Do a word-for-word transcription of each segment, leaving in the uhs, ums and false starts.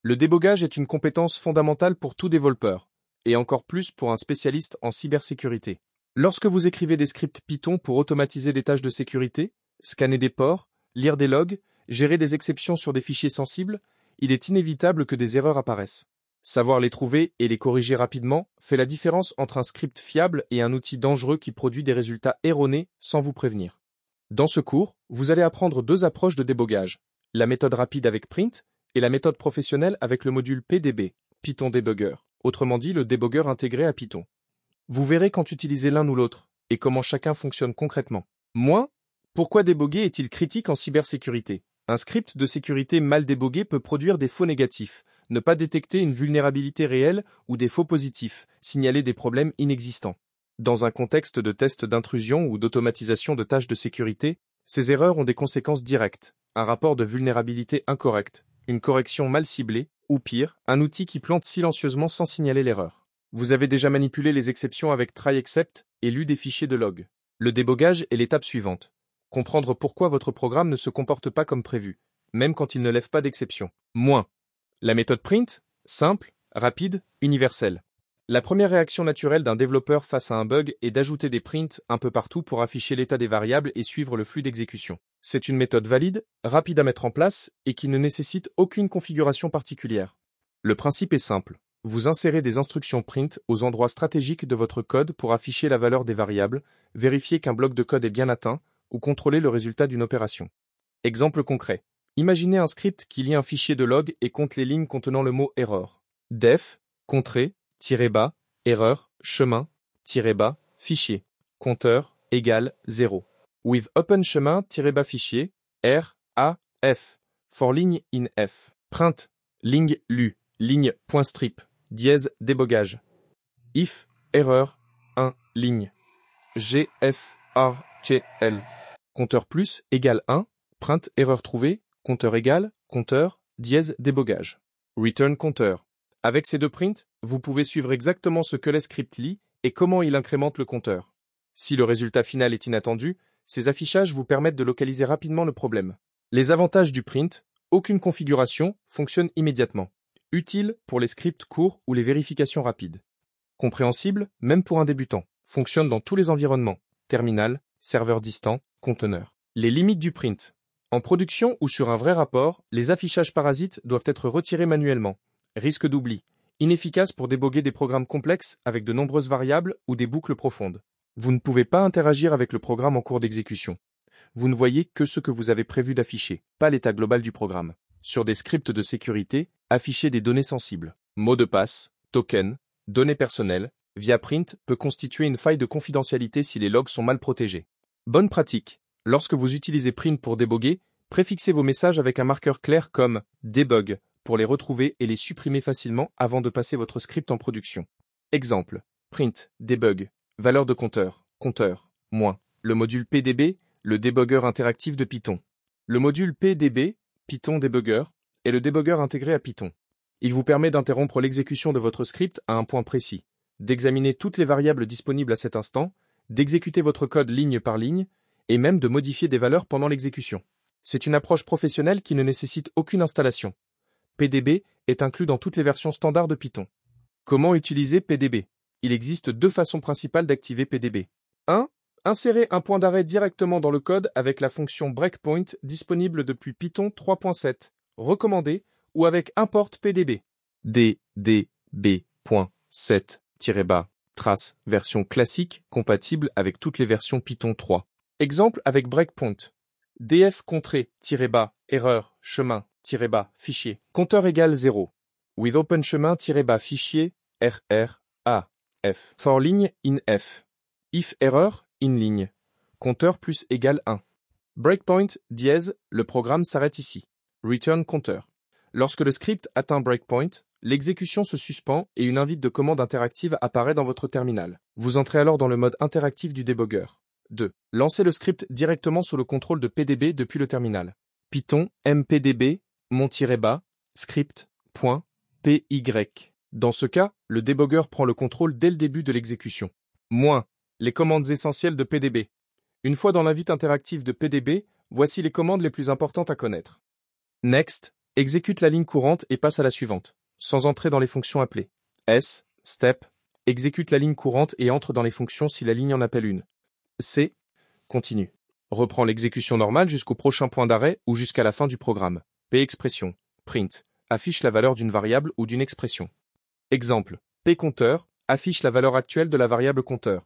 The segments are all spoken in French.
Le débogage est une compétence fondamentale pour tout développeur, et encore plus pour un spécialiste en cybersécurité. Lorsque vous écrivez des scripts Python pour automatiser des tâches de sécurité, scanner des ports, lire des logs, gérer des exceptions sur des fichiers sensibles, il est inévitable que des erreurs apparaissent. Savoir les trouver et les corriger rapidement fait la différence entre un script fiable et un outil dangereux qui produit des résultats erronés sans vous prévenir. Dans ce cours, vous allez apprendre deux approches de débogage, la méthode rapide avec print et la méthode professionnelle avec le module P D B, Python Debugger, autrement dit le débogueur intégré à Python. Vous verrez quand utiliser l'un ou l'autre et comment chacun fonctionne concrètement. Moins, pourquoi déboguer est-il critique en cybersécurité? Un script de sécurité mal débogué peut produire des faux négatifs, ne pas détecter une vulnérabilité réelle ou des faux positifs, signaler des problèmes inexistants. Dans un contexte de test d'intrusion ou d'automatisation de tâches de sécurité, ces erreurs ont des conséquences directes, un rapport de vulnérabilité incorrect, une correction mal ciblée, ou pire, un outil qui plante silencieusement sans signaler l'erreur. Vous avez déjà manipulé les exceptions avec try-except et lu des fichiers de log. Le débogage est l'étape suivante. Comprendre pourquoi votre programme ne se comporte pas comme prévu, même quand il ne lève pas d'exception. Moins. La méthode print, simple, rapide, universelle. La première réaction naturelle d'un développeur face à un bug est d'ajouter des prints un peu partout pour afficher l'état des variables et suivre le flux d'exécution. C'est une méthode valide, rapide à mettre en place et qui ne nécessite aucune configuration particulière. Le principe est simple. Vous insérez des instructions print aux endroits stratégiques de votre code pour afficher la valeur des variables, vérifier qu'un bloc de code est bien atteint ou contrôler le résultat d'une opération. Exemple concret. Imaginez un script qui lit un fichier de log et compte les lignes contenant le mot error. Def, contrée, tiré bas, erreur, chemin, tiré bas, fichier. Compteur, égale zéro. With open chemin, tiré bas fichier, R, A, F. For ligne in F. Print, ligne lu, ligne point strip, dièse débogage. If, erreur, un, ligne. G, F, R, T, L. Compteur plus, égale un, print, erreur trouvée, compteur égal, compteur, dièse débogage. Return compteur. Avec ces deux prints, vous pouvez suivre exactement ce que le script lit et comment il incrémente le compteur. Si le résultat final est inattendu, ces affichages vous permettent de localiser rapidement le problème. Les avantages du print, aucune configuration, fonctionne immédiatement. Utile pour les scripts courts ou les vérifications rapides. Compréhensible, même pour un débutant. Fonctionne dans tous les environnements. Terminal, serveur distant, conteneur. Les limites du print. En production ou sur un vrai rapport, les affichages parasites doivent être retirés manuellement. Risque d'oubli. Inefficace pour déboguer des programmes complexes avec de nombreuses variables ou des boucles profondes. Vous ne pouvez pas interagir avec le programme en cours d'exécution. Vous ne voyez que ce que vous avez prévu d'afficher, pas l'état global du programme. Sur des scripts de sécurité, afficher des données sensibles. Mots de passe, tokens, données personnelles, via print peut constituer une faille de confidentialité si les logs sont mal protégés. Bonne pratique. Lorsque vous utilisez print pour déboguer, préfixez vos messages avec un marqueur clair comme debug pour les retrouver et les supprimer facilement avant de passer votre script en production. Exemple. Print, debug, valeur de compteur, compteur, moins. Le module P D B, le débogueur interactif de Python. Le module P D B, Python Debugger, est le débogueur intégré à Python. Il vous permet d'interrompre l'exécution de votre script à un point précis, d'examiner toutes les variables disponibles à cet instant, d'exécuter votre code ligne par ligne, et même de modifier des valeurs pendant l'exécution. C'est une approche professionnelle qui ne nécessite aucune installation. P D B est inclus dans toutes les versions standards de Python. Comment utiliser P D B? Il existe deux façons principales d'activer P D B. un. Insérer un point d'arrêt directement dans le code avec la fonction breakpoint disponible depuis Python trois point sept, recommandé, ou avec import P D B. D D B.sept-bas, trace, version classique compatible avec toutes les versions Python trois. Exemple avec breakpoint. Df contrée-bas, erreur, chemin, bas, fichier. Compteur égale zéro. With open chemin-bas fichier, rr, a, f. For ligne in f. If erreur, in ligne. Compteur plus égale un. Breakpoint, dièse, le programme s'arrête ici. Return compteur. Lorsque le script atteint breakpoint, l'exécution se suspend et une invite de commande interactive apparaît dans votre terminal. Vous entrez alors dans le mode interactif du débogueur. deux. Lancez le script directement sous le contrôle de P D B depuis le terminal. Python mpdb mon-bas script.py. Dans ce cas, le débogueur prend le contrôle dès le début de l'exécution. Moins, les commandes essentielles de P D B. Une fois dans l'invite interactive de P D B, voici les commandes les plus importantes à connaître. Next, Exécute la ligne courante et passe à la suivante, sans entrer dans les fonctions appelées. S, step, exécute la ligne courante et entre dans les fonctions si la ligne en appelle une. C, continue. Reprend l'exécution normale jusqu'au prochain point d'arrêt ou jusqu'à la fin du programme. P expression, print, affiche la valeur d'une variable ou d'une expression. Exemple, P compteur, affiche la valeur actuelle de la variable compteur.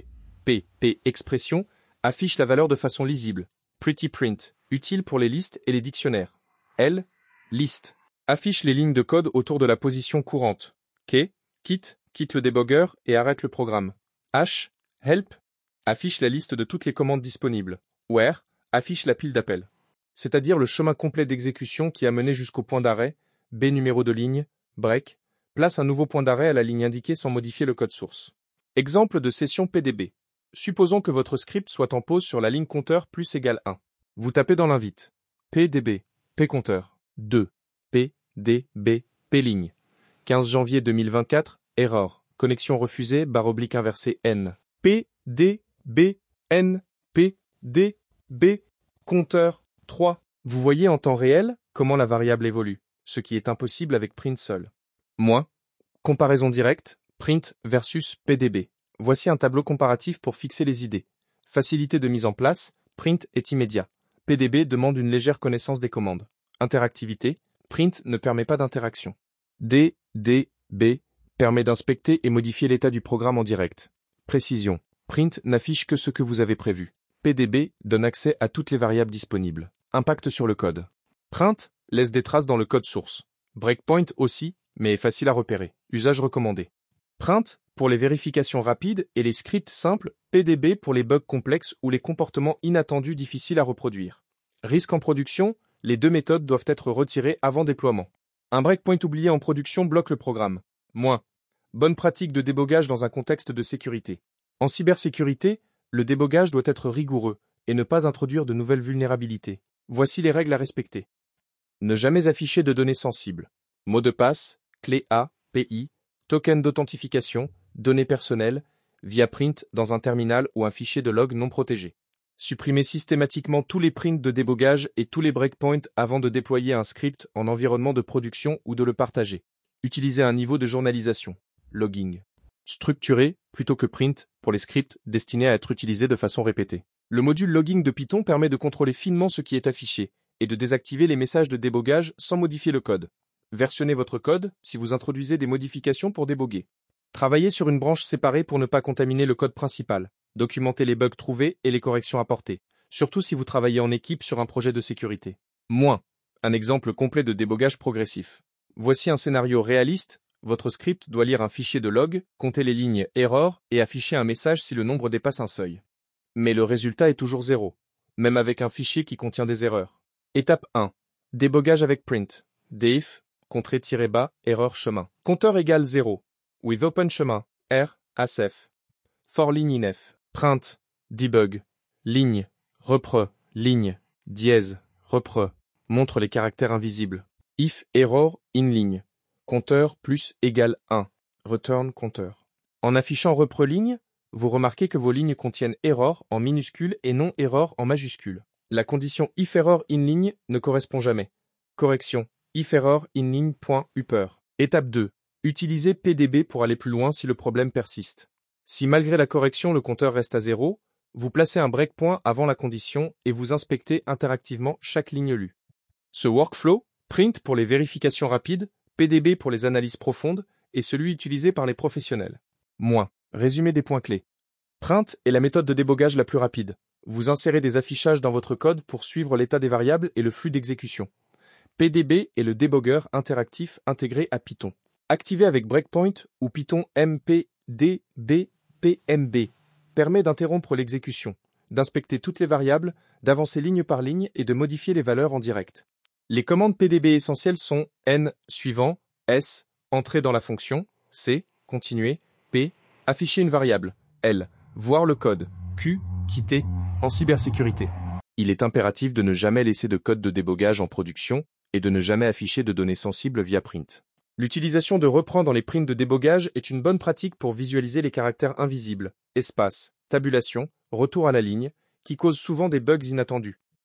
P, P expression, affiche la valeur de façon lisible. Pretty print, utile pour les listes et les dictionnaires. L, list, affiche les lignes de code autour de la position courante. K, quitte, quitte le debugger et arrête le programme. H, help, affiche la liste de toutes les commandes disponibles. Where, affiche la pile d'appels. C'est-à-dire le chemin complet d'exécution qui a mené jusqu'au point d'arrêt, B numéro de ligne, break, place un nouveau point d'arrêt à la ligne indiquée sans modifier le code source. Exemple de session P D B. Supposons que votre script soit en pause sur la ligne compteur plus égale un. Vous tapez dans l'invite. P D B, P compteur, deux, P, D, B, P ligne. quinze janvier deux mille vingt-quatre, erreur, connexion refusée, barre oblique inversée N. P, D, B, N, P, D, B, compteur, trois. Vous voyez en temps réel comment la variable évolue, ce qui est impossible avec print seul. Moins, comparaison directe, print versus P D B. Voici un tableau comparatif pour fixer les idées. Facilité de mise en place, print est immédiat. P D B demande une légère connaissance des commandes. Interactivité, print ne permet pas d'interaction. D, D, B, permet d'inspecter et modifier l'état du programme en direct. Précision, print n'affiche que ce que vous avez prévu. P D B donne accès à toutes les variables disponibles. Impact sur le code. Print laisse des traces dans le code source. Breakpoint aussi, mais est facile à repérer. Usage recommandé. Print pour les vérifications rapides et les scripts simples, P D B pour les bugs complexes ou les comportements inattendus difficiles à reproduire. Risque en production, les deux méthodes doivent être retirées avant déploiement. Un breakpoint oublié en production bloque le programme. Moins. Bonne pratique de débogage dans un contexte de sécurité. En cybersécurité, le débogage doit être rigoureux et ne pas introduire de nouvelles vulnérabilités. Voici les règles à respecter. Ne jamais afficher de données sensibles. Mot de passe, clé A, P I, token d'authentification, données personnelles, via print dans un terminal ou un fichier de log non protégé. Supprimez systématiquement tous les prints de débogage et tous les breakpoints avant de déployer un script en environnement de production ou de le partager. Utilisez un niveau de journalisation, logging. Structuré plutôt que print pour les scripts destinés à être utilisés de façon répétée. Le module logging de Python permet de contrôler finement ce qui est affiché et de désactiver les messages de débogage sans modifier le code. Versionnez votre code si vous introduisez des modifications pour déboguer. Travaillez sur une branche séparée pour ne pas contaminer le code principal. Documentez les bugs trouvés et les corrections apportées, surtout si vous travaillez en équipe sur un projet de sécurité. Moins. Un exemple complet de débogage progressif. Voici un scénario réaliste. Votre script doit lire un fichier de log, compter les lignes error et afficher un message si le nombre dépasse un seuil. Mais le résultat est toujours zéro, même avec un fichier qui contient des erreurs. Étape un. Débogage avec print. Def, contrée-bas, erreur chemin. Compteur égale zéro. With open chemin, R, asf. For ligne inf. Print, debug. Ligne, repre, ligne, dièse, repre. Montre les caractères invisibles. If error in ligne. Compteur plus égale un. Return compteur. En affichant repre ligne, vous remarquez que vos lignes contiennent error en minuscule et non error en majuscule. La condition if error in ligne ne correspond jamais. Correction. If error in ligne.upper. Étape deux. Utilisez P D B pour aller plus loin si le problème persiste. Si malgré la correction le compteur reste à zéro, vous placez un breakpoint avant la condition et vous inspectez interactivement chaque ligne lue. Ce workflow, print pour les vérifications rapides, P D B pour les analyses profondes, est celui utilisé par les professionnels. Moins. Résumé des points clés. Print est la méthode de débogage la plus rapide. Vous insérez des affichages dans votre code pour suivre l'état des variables et le flux d'exécution. P D B est le debugger interactif intégré à Python. Activé avec breakpoint ou Python M P D B P M B permet d'interrompre l'exécution, d'inspecter toutes les variables, d'avancer ligne par ligne et de modifier les valeurs en direct. Les commandes P D B essentielles sont N suivant, S entrer dans la fonction, C continuer, P afficher une variable, L voir le code, Q quitter. En cybersécurité, il est impératif de ne jamais laisser de code de débogage en production et de ne jamais afficher de données sensibles via print. L'utilisation de reprend dans les prints de débogage est une bonne pratique pour visualiser les caractères invisibles, espace, tabulation, retour à la ligne, qui causent souvent des bugs inattendus.